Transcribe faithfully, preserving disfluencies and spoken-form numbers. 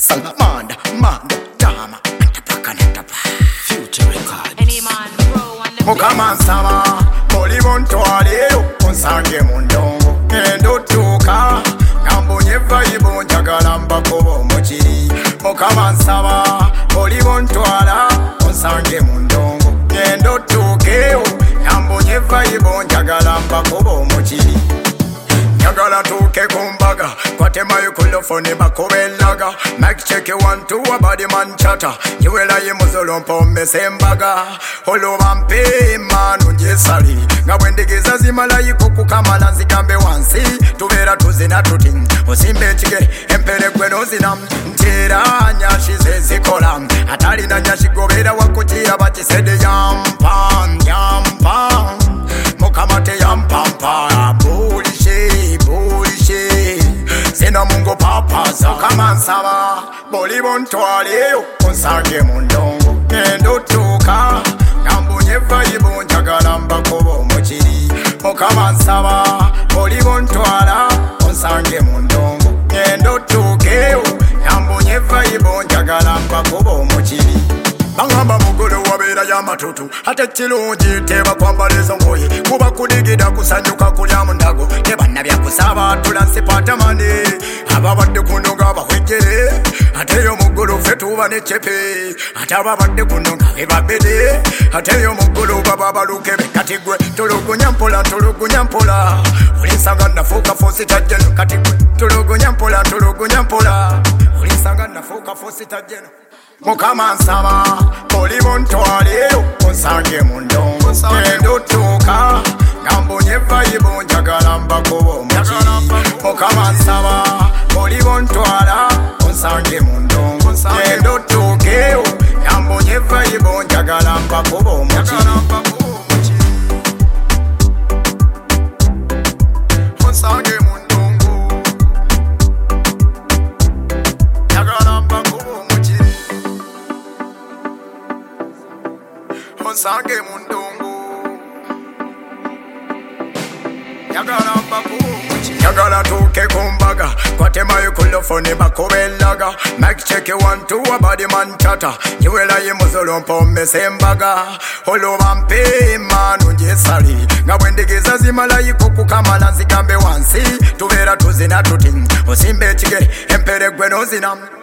Salamanda, Manda, Dama, Antapaka, Natapa, Future Records. Any man, bro, and the Mukaman Sama, Polivon Toaleo, Konsange Mundongo, Kendo Tuka, Nambo Neva Ibon Jagalamba Kobo Mochiri. Mukaman Sama, Polivon Toala, Konsange Mundongo, Kendo Tukeo, Nambo Neva Ibon Jagalamba Kobo Mochiri. Yagala tuke kumbaga Kwatema yukulofone bakobelaga Mike check you one two a body man chatter Yuela ye muzolo mpombe sembaga Holo vampe manu jesali Nga wendigeza zimala yikuku kamala nzikambe wansi Tuvera tuzina tuti Usimbe chike empere kweno zina Ntira nyashi zezikola Atali na nyashi govera wakuchia Bati sede yampam yampam Mukamate yampampa Bullshit bullshit Sina mungo papaza Mukaman Sama Bolivon Toaleo Konsange Mundongo Kendo Tuka Nambu Neva Ibon Jagalamba Kobo Mochiri Mukaman Sama Bolivon Toala Konsange Mundongo Kendo Tukeo Nambu Neva Ibon Jagalamba Kobo Mochiri Bangamba mugulu wabera ya matutu Hata chilunji teba kwambalizo ngoye Kuba kudigida kusanyuka kulya mundago Teba nabya kusaba tulansi patamani Aba badde kunonga bahwejere Ateyo mugulu fetuba ne chepe Ataba badde kunonga ebabede Ateyo mugulu baba baluke bekatigwe Tulugunya mpola tulugunya mpola Ulinsanga nafuka fosi tajeno katigwe Tulugunya mpola tulugunya mpola Ulinsanga nafuka fosi tajeno Mukaman Sama, Polivon Toaleo, Konsange Mundongo, Kendo Tuka, Nambo Neva Ibon Jagalamba Kobo Mochiri. Mukaman Sama, Polivon Toala, Konsange Mundongo, Kendo Tukeo, Nambo Neva Ibon Jagalamba Kobo Mochiri. Konsange Mundongo, Jagalamba Kobo Mochiri. Konsange Mundongo Yagalamba Kumochi Yagala tuke kumbaga Kwatema yukulofone bakobelaga Mike check you one two a body man chatter Yuela ye muzolo mpombe sembaga Holo vampe manu jesali Nga wendigeza zimala yikuku kamala nzikambe wansi Tuvera tuzina tuti Usimbe chike empere gweno zina